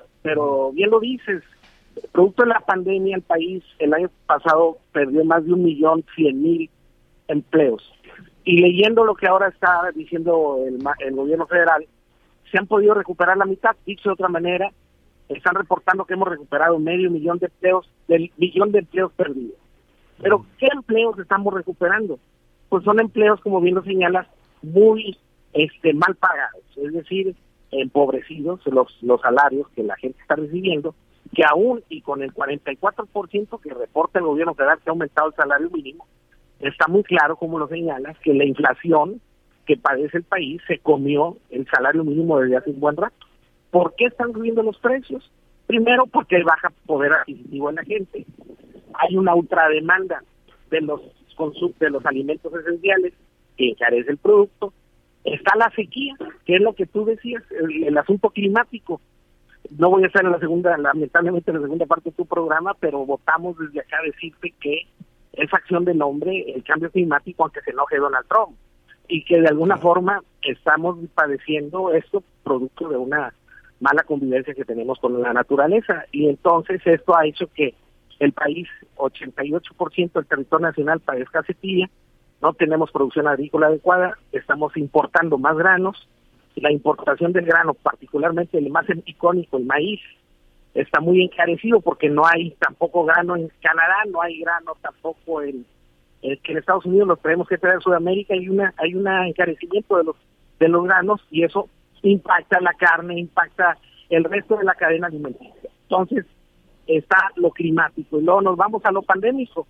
pero bien lo dices, producto de la pandemia el país el año pasado perdió más de un millón cien mil empleos. Y leyendo lo que ahora está diciendo el, el gobierno federal, se han podido recuperar la mitad. Dicho de otra manera, están reportando que hemos recuperado medio millón de empleos, del millón de empleos perdidos. Pero, ¿qué empleos estamos recuperando? Pues son empleos, como bien lo señalas, muy este, mal pagados, es decir, empobrecidos los, los salarios que la gente está recibiendo, que aún y con el cuarenta y cuatro por ciento que reporta el gobierno federal que ha aumentado el salario mínimo, está muy claro, como lo señalas, que la inflación que padece el país se comió el salario mínimo desde hace un buen rato. ¿Por qué están subiendo los precios? Primero, porque hay baja poder adquisitivo en la gente. Hay una ultrademanda de los consum- de los alimentos esenciales que encarece el producto. Está la sequía, que es lo que tú decías, el, el asunto climático. No voy a estar en la segunda, lamentablemente en la segunda parte de tu programa, pero votamos desde acá a decirte que es acción del hombre el cambio climático, aunque se enoje Donald Trump, y que de alguna forma estamos padeciendo esto producto de una mala convivencia que tenemos con la naturaleza, y entonces esto ha hecho que el país, ochenta y ocho por ciento del territorio nacional padezca sequía, no tenemos producción agrícola adecuada, estamos importando más granos, la importación del grano, particularmente el más icónico, el maíz, está muy encarecido porque no hay tampoco grano en Canadá, no hay grano tampoco en, en que en Estados Unidos los tenemos que traer a Sudamérica, hay una hay un encarecimiento de los de los granos y eso impacta la carne, impacta el resto de la cadena alimenticia. Entonces está lo climático y luego nos vamos a lo pandémico.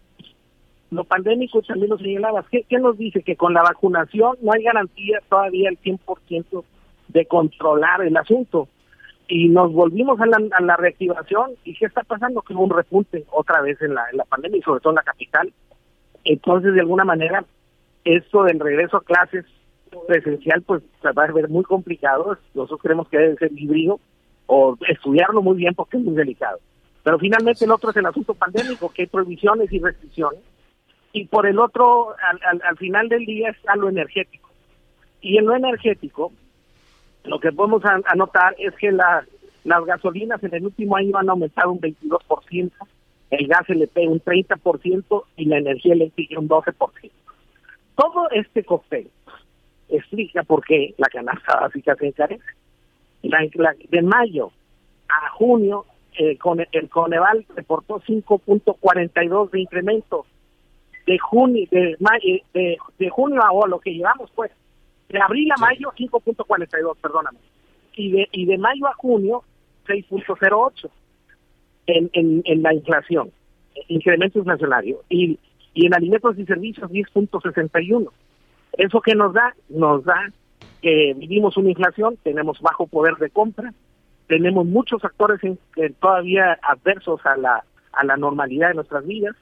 Lo pandémico también lo señalabas. ¿Qué, qué nos dice? Que con la vacunación no hay garantía todavía el cien por ciento de controlar el asunto. Y nos volvimos a la, a la reactivación. ¿Y qué está pasando? Que hubo un repunte otra vez en la, en la pandemia y sobre todo en la capital. Entonces, de alguna manera, esto del regreso a clases presencial, pues se va a ver muy complicado. Nosotros creemos que debe ser híbrido o estudiarlo muy bien porque es muy delicado. Pero finalmente el otro es el asunto pandémico, que hay prohibiciones y restricciones. Y por el otro, al, al, al final del día está lo energético. Y en lo energético, lo que podemos anotar es que la, las gasolinas en el último año han aumentado un veintidós por ciento, el gas L P un treinta por ciento y la energía eléctrica un doce por ciento. Todo este cóctel explica por qué la canasta básica se encarece. La, la, de mayo a junio, eh, con el Coneval reportó cinco punto cuarenta y dos de incremento. De junio, de, mayo, de, de junio a lo que llevamos, pues, de abril a sí. mayo, cinco punto cuarenta y dos, perdóname. Y de, y de mayo a junio, seis punto cero ocho en, en, en la inflación, incremento inflacionario. Y, y en alimentos y servicios, diez punto sesenta y uno. ¿Eso qué nos da? Nos da que vivimos una inflación, tenemos bajo poder de compra, tenemos muchos factores en, en todavía adversos a la, a la normalidad de nuestras vidas,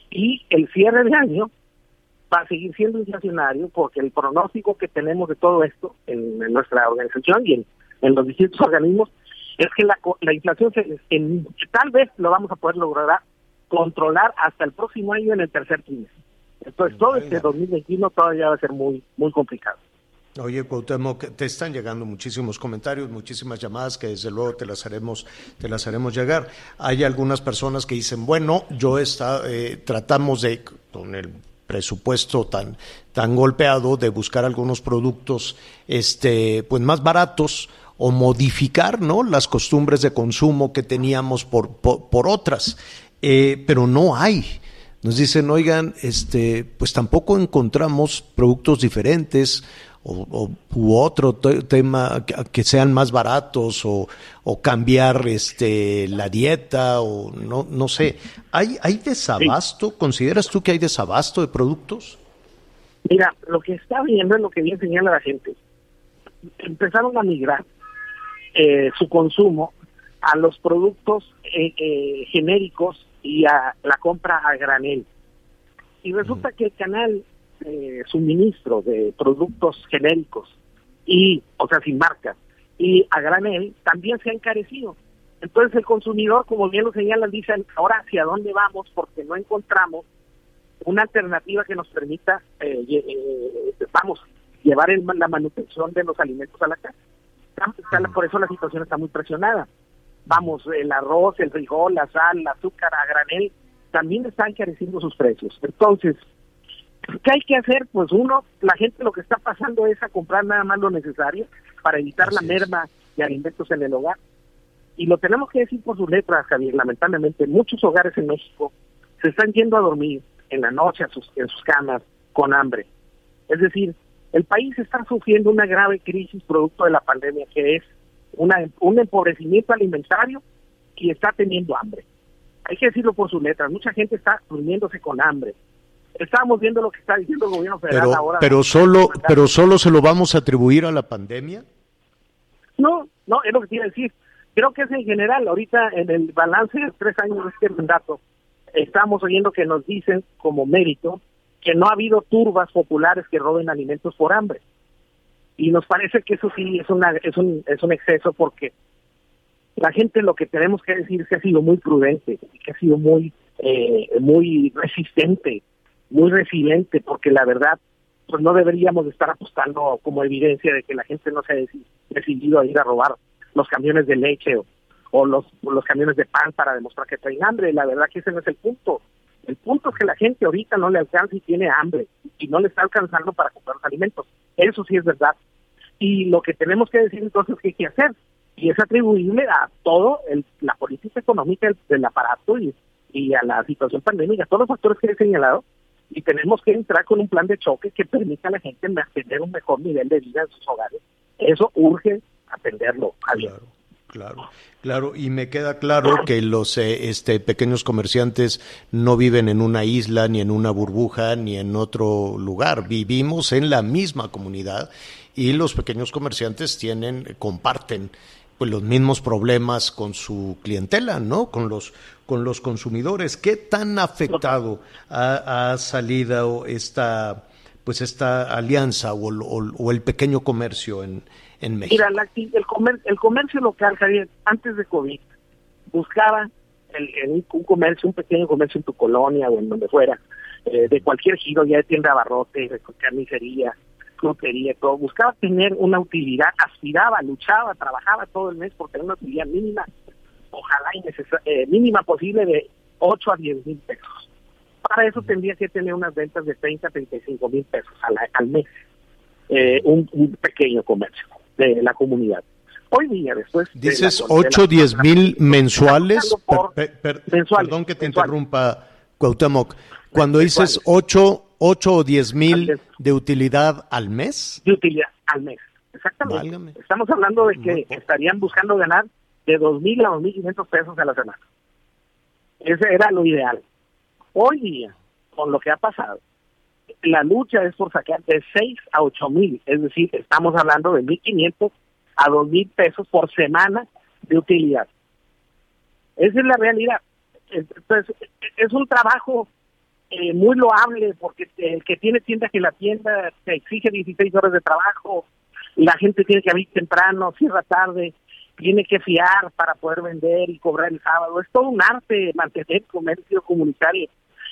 y el cierre de año va a seguir siendo inflacionario porque el pronóstico que tenemos de todo esto en, en nuestra organización y en, en los distintos organismos es que la, la inflación se, en, tal vez lo vamos a poder lograr controlar hasta el próximo año en el tercer trimestre. Entonces todo este dos mil veintiuno todavía va a ser muy muy complicado. Oye, Cuauhtémoc, te están llegando muchísimos comentarios, muchísimas llamadas que desde luego te las haremos, te las haremos llegar. Hay algunas personas que dicen, bueno, yo está, eh, tratamos de, con el presupuesto tan, tan golpeado, de buscar algunos productos, este, pues más baratos o modificar, ¿no?, las costumbres de consumo que teníamos por, por, por otras, eh, pero no hay. Nos dicen, oigan, este, pues tampoco encontramos productos diferentes o, o u otro te- tema que, que sean más baratos o, o cambiar este la dieta o no no sé. ¿Hay hay desabasto? Sí. ¿Consideras tú que hay desabasto de productos? Mira, lo que está viendo es lo que bien señala la gente. Empezaron a migrar eh, su consumo a los productos eh, eh, genéricos y a la compra a granel. Y resulta que el canal de suministro de productos genéricos y, o sea, sin marca, y a granel también se ha encarecido. Entonces el consumidor, como bien lo señalan, dicen, ahora hacia dónde vamos porque no encontramos una alternativa que nos permita, eh, eh, vamos, llevar el, la manutención de los alimentos a la casa. Por eso la situación está muy presionada. Vamos, el arroz, el frijol, la sal, el azúcar a granel, también están encareciendo sus precios. Entonces, ¿qué hay que hacer? Pues uno, la gente lo que está pasando es a comprar nada más lo necesario para evitar Así la merma es. de alimentos en el hogar. Y lo tenemos que decir por sus letras, Javier. Lamentablemente, muchos hogares en México se están yendo a dormir en la noche a sus, en sus camas con hambre. Es decir, el país está sufriendo una grave crisis producto de la pandemia, que es Una, un empobrecimiento alimentario y está teniendo hambre. Hay que decirlo por sus letras, mucha gente está durmiéndose con hambre. Estamos viendo lo que está diciendo el gobierno federal pero, ahora. Pero solo, pero solo se lo vamos a atribuir a la pandemia. No, no, es lo que quiero decir. Creo que es en general, ahorita en el balance de tres años de este mandato, estamos oyendo que nos dicen como mérito que no ha habido turbas populares que roben alimentos por hambre. Y nos parece que eso sí es una es un es un exceso porque la gente, lo que tenemos que decir es que ha sido muy prudente, que ha sido muy eh, muy resistente, muy resiliente, porque la verdad pues no deberíamos estar apostando como evidencia de que la gente no se ha decidido a ir a robar los camiones de leche o, o los o los camiones de pan para demostrar que traen hambre. La verdad que ese no es el punto. El punto es que la gente ahorita no le alcanza y tiene hambre y no le está alcanzando para comprar los alimentos. Eso sí es verdad. Y lo que tenemos que decir entonces es que hay que hacer, y es atribuible a todo el, la política económica del, del aparato y, y a la situación pandémica, a todos los factores que he señalado, y tenemos que entrar con un plan de choque que permita a la gente mantener un mejor nivel de vida en sus hogares. Eso urge atenderlo, Javier. Claro. Claro, claro, y me queda claro que los eh, este, pequeños comerciantes no viven en una isla, ni en una burbuja, ni en otro lugar. Vivimos en la misma comunidad y los pequeños comerciantes tienen, comparten pues los mismos problemas con su clientela, ¿no? Con los con los consumidores. ¿Qué tan afectado ha, ha salido esta pues esta alianza o, o, o el pequeño comercio en en México? Mira, la, el, comer, el comercio local, Javier, antes de COVID, buscaba el, el, un comercio, un pequeño comercio en tu colonia o en donde fuera, eh, de cualquier giro, ya de tienda de abarrotes, de carnicería, lotería, todo, buscaba tener una utilidad, aspiraba, luchaba, trabajaba todo el mes por tener una utilidad mínima, ojalá y necesa- eh, mínima posible de ocho a diez mil pesos. Para eso tendría que tener unas ventas de treinta a treinta y cinco mil pesos al, al mes, eh, un, un pequeño comercio de la comunidad. Hoy día, después... Dices de ocho o diez mil mensuales, por, per, per, per, mensuales, perdón que te mensuales. interrumpa, Cuauhtémoc, cuando dices ocho o diez mil de utilidad al mes. De utilidad al mes, exactamente. Válgame. Estamos hablando de que estarían buscando ganar de dos mil a dos mil quinientos pesos a la semana. Ese era lo ideal. Hoy día, con lo que ha pasado, la lucha es por sacar de seis a ocho mil, es decir, estamos hablando de mil quinientos a dos mil pesos por semana de utilidad. Esa es la realidad. Entonces, es un trabajo eh, muy loable, porque el que tiene tienda, que la tienda te exige dieciséis horas de trabajo, la gente tiene que abrir temprano, cierra tarde, tiene que fiar para poder vender y cobrar el sábado. Es todo un arte mantener comercio comunitario,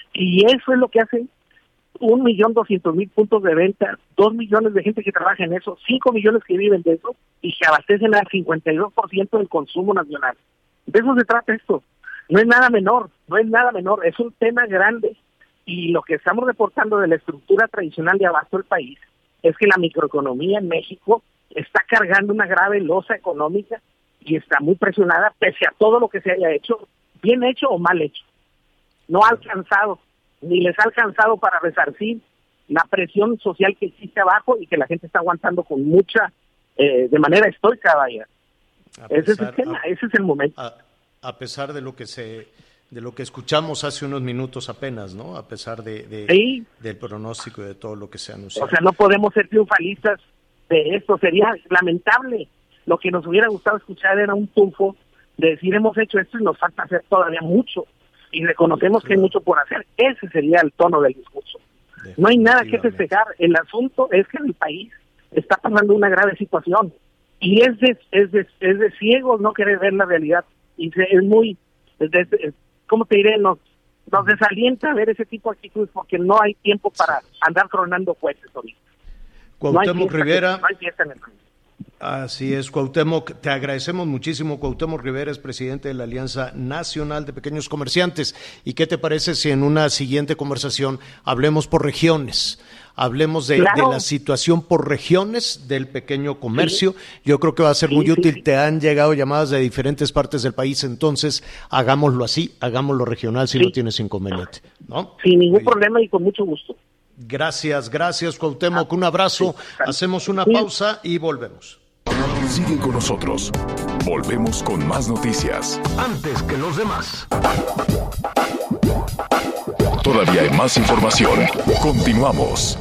y eso es lo que hace un millón doscientos mil puntos de venta, dos millones de gente que trabaja en eso, cinco millones que viven de eso y que abastecen al cincuenta y dos por ciento del consumo nacional. De eso se trata esto. No es nada menor, no es nada menor, es un tema grande, y lo que estamos reportando de la estructura tradicional de abasto del país es que la microeconomía en México está cargando una grave losa económica y está muy presionada pese a todo lo que se haya hecho, bien hecho o mal hecho. No ha alcanzado, ni les ha alcanzado para resarcir la presión social que existe abajo y que la gente está aguantando con mucha, eh, de manera estoica, vaya. Ese es el tema, a, ese es el momento. A, a pesar de lo que se, de lo que escuchamos hace unos minutos apenas, ¿no? A pesar de, de sí. del pronóstico y de todo lo que se anunció. O sea, no podemos ser triunfalistas de esto, sería lamentable. Lo que nos hubiera gustado escuchar era un triunfo de decir, hemos hecho esto y nos falta hacer todavía mucho, y reconocemos claro. que hay mucho por hacer. Ese sería el tono del discurso. No hay nada que festejar. El asunto es que el país está pasando una grave situación, y es de, es de, es de ciegos no querer ver la realidad, y se, es muy, es de, es, ¿cómo te diré? Nos, nos desalienta ver ese tipo de actitudes, porque no hay tiempo para andar tronando cohetes ahorita. Cuauhtémoc no Rivera. No hay fiesta en el país. Así es, Cuauhtémoc, te agradecemos muchísimo. Cuauhtémoc Rivera es presidente de la Alianza Nacional de Pequeños Comerciantes. ¿Y qué te parece si en una siguiente conversación hablemos por regiones? Hablemos de, claro. de la situación por regiones del pequeño comercio. Sí. Yo creo que va a ser sí, muy sí, útil. Sí. Te han llegado llamadas de diferentes partes del país, entonces hagámoslo así, hagámoslo regional si sí. no tienes inconveniente, ¿no? Sin ningún Oye. problema y con mucho gusto. Gracias, gracias, Cuauhtémoc. Un abrazo. Sí. Hacemos una pausa y volvemos. Sigue con nosotros. Volvemos con más noticias. Antes que los demás. Todavía hay más información. Continuamos.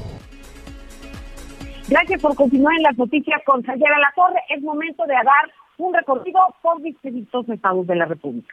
Gracias por continuar en las noticias con Javier Alatorre. Es momento de dar un recorrido por distintos estados de la República.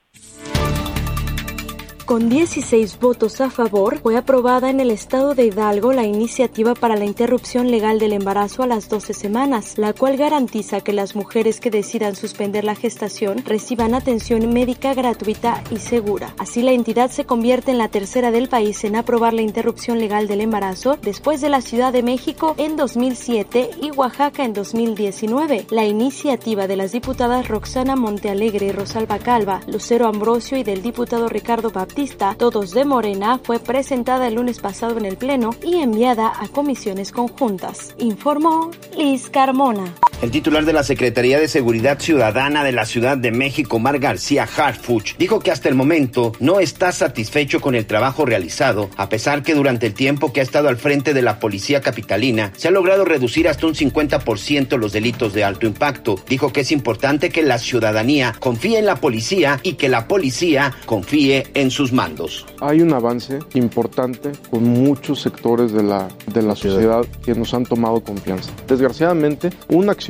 Con dieciséis votos a favor, fue aprobada en el estado de Hidalgo la iniciativa para la interrupción legal del embarazo a las doce semanas, la cual garantiza que las mujeres que decidan suspender la gestación reciban atención médica gratuita y segura. Así, la entidad se convierte en la tercera del país en aprobar la interrupción legal del embarazo, después de la Ciudad de México en dos mil siete y Oaxaca en dos mil diecinueve. La iniciativa de las diputadas Roxana Montealegre y Rosalba Calva, Lucero Ambrosio y del diputado Ricardo Baptista, todos de Morena, fue presentada el lunes pasado en el Pleno y enviada a comisiones conjuntas. Informó Liz Carmona. El titular de la Secretaría de Seguridad Ciudadana de la Ciudad de México, Omar García Harfuch, dijo que hasta el momento no está satisfecho con el trabajo realizado, a pesar que durante el tiempo que ha estado al frente de la policía capitalina se ha logrado reducir hasta un cincuenta por ciento los delitos de alto impacto. Dijo que es importante que la ciudadanía confíe en la policía y que la policía confíe en sus mandos. Hay un avance importante con muchos sectores de la, de la sociedad que nos han tomado confianza. Desgraciadamente, una acción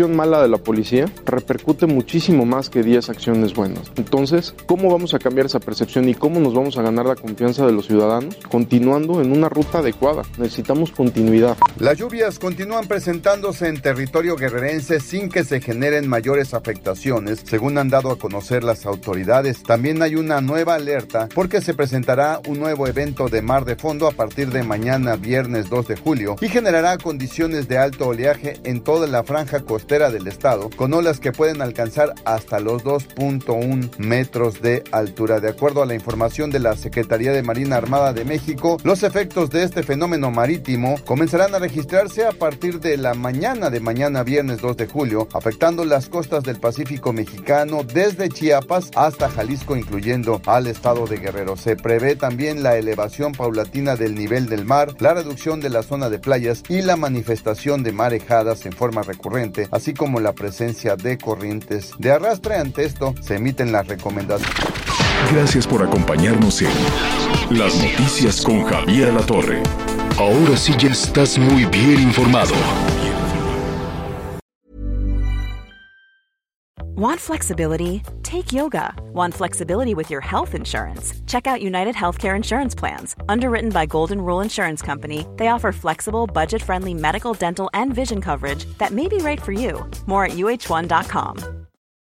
acción mala de la policía repercute muchísimo más que diez acciones buenas. Entonces, ¿cómo vamos a cambiar esa percepción y cómo nos vamos a ganar la confianza de los ciudadanos? Continuando en una ruta adecuada. Necesitamos continuidad. Las lluvias continúan presentándose en territorio guerrerense sin que se generen mayores afectaciones, según han dado a conocer las autoridades. También hay una nueva alerta porque se presentará un nuevo evento de mar de fondo a partir de mañana viernes dos de julio y generará condiciones de alto oleaje en toda la franja costera del estado, con olas que pueden alcanzar hasta los dos punto uno metros de altura. De acuerdo a la información de la Secretaría de Marina Armada de México, los efectos de este fenómeno marítimo comenzarán a registrarse a partir de la mañana de mañana viernes dos de julio, afectando las costas del Pacífico mexicano desde Chiapas hasta Jalisco, incluyendo al estado de Guerrero. Se prevé también la elevación paulatina del nivel del mar, la reducción de la zona de playas y la manifestación de marejadas en forma recurrente, así como la presencia de corrientes de arrastre. Ante esto, se emiten las recomendaciones. Gracias por acompañarnos en Las Noticias con Javier Alatorre. Ahora sí ya estás muy bien informado. Want flexibility? Take yoga. Want flexibility with your health insurance? Check out United Healthcare Insurance Plans. Underwritten by Golden Rule Insurance Company, they offer flexible, budget-friendly medical, dental, and vision coverage that may be right for you. More at U H one dot com.